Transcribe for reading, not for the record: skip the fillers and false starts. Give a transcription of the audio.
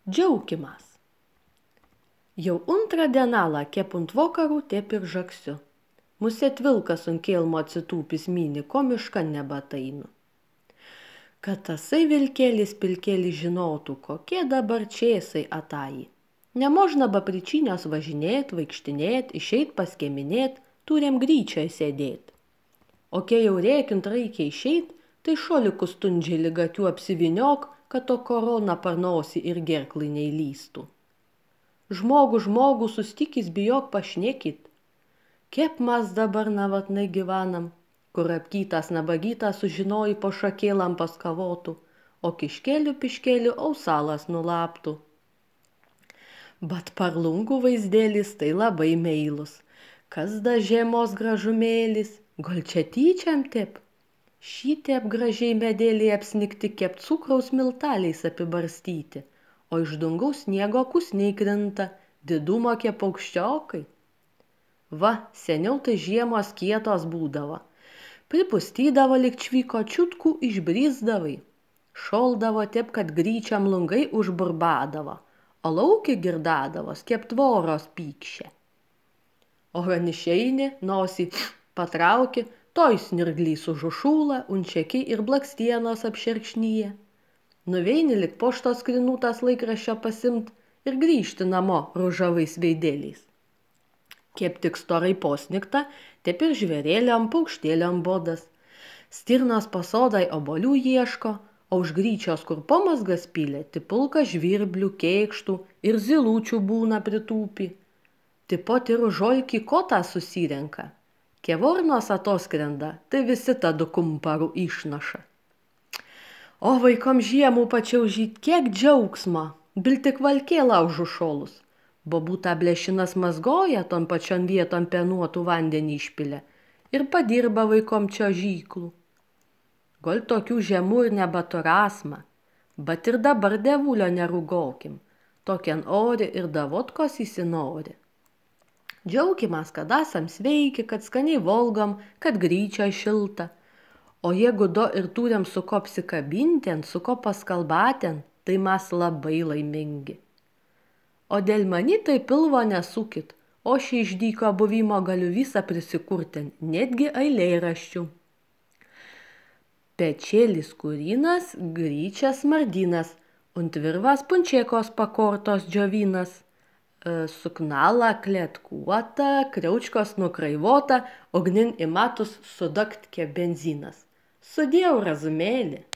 Džiaugimas. Jau antrą dienalą kepunt vokarų tep ir žaksiu. Musėt vilkas ant kelmo atsitūpis myni, ko miškan nebatainu. Kad tasai vilkėlis pilkėlis žinotų, kokie dabar čėsai ataji. Nemožna be pričinios važinėt, vaikštinėt, išeit paskeminėt, turėm gryčiai sėdėt. O kai jau rėkint reikia išeit, tai šolikus stundžiai lygatiu apsiviniok, kad to korona per nosį ir gerklai neįlystų. Žmogų sustikis bijok pašnekit. Kiek mes dabar navatnai gyvenam, kur apkytas nabagytas sužinoji po šakėlam paskavotų, o kiškelių piškelių ausalas nulaptų. Bet parlungų vaizdėlis tai labai meilus. Kas da žiemos gražumėlis, gal čia tyčiam tep? Šitep gražiai medėliai apsnikti kept cukraus miltaliais apibarstyti, o iš dangaus sniego kusniai krinta, didumo kie paukščiokai. Va, seniau tai žiemos kietos būdavo. Pripustydavo lyg čvyko čiutkų išbrisdavai. Šoldavo taip, kad gryčiam lungai užburbadavo, o lauki girdadavos kept tvoros pykšė. O ranišeini nosį patrauki, toj snirglys užušūla, unčekiai ir blakstienos apšerkšnyje. Nuveini lik poštos skrinutas laikraščio pasimt ir grįžti namo ružavais veidėliais. Kiep tik storai posnikta, taip ir žvėrėliam, paukštėliam bodas. Stirnos pasodai obolių ieško, o už gryčios kur pomazgas pylė, tipulka žvirblių, kėkštų ir zilučių būna pritūpi. Tipot ir žolki kotą susirenka. Kevornos atoskrenda, tai visi tada kumparų išnaša. O vaikom žiemų pačiaužyt kiek džiaugsmo, bil tik valkė laužu šolus. Bobutą blešinas mazgoja tom pačiom vietom penuotų vandenį išpilę ir padirba vaikom čiuožyklų. Gal tokių žiemų ir nebaturasma, bet ir dabar devulio nerugokim, tokian ori ir davotkos įsinori. Džiaugimas, kad esam sveiki, kad skaniai volgom, kad gryčia šilta. O jeigu do ir turim su ko apsikabinti, su ko paskalbaten, tai mes labai laimingi. O dėl mani tai pilvo nesukit, o šį išdyko buvimo galiu visą prisikurten, netgi eilėraščių. Pečėlis kurinas, gryčias mardinas, ant virvas punčėkos pakortos džiovinas. Suknala kletkuota, kriaučkos nukraivota, ugnin į matus sudakt kie benzinas. Sudėjau razumėlį.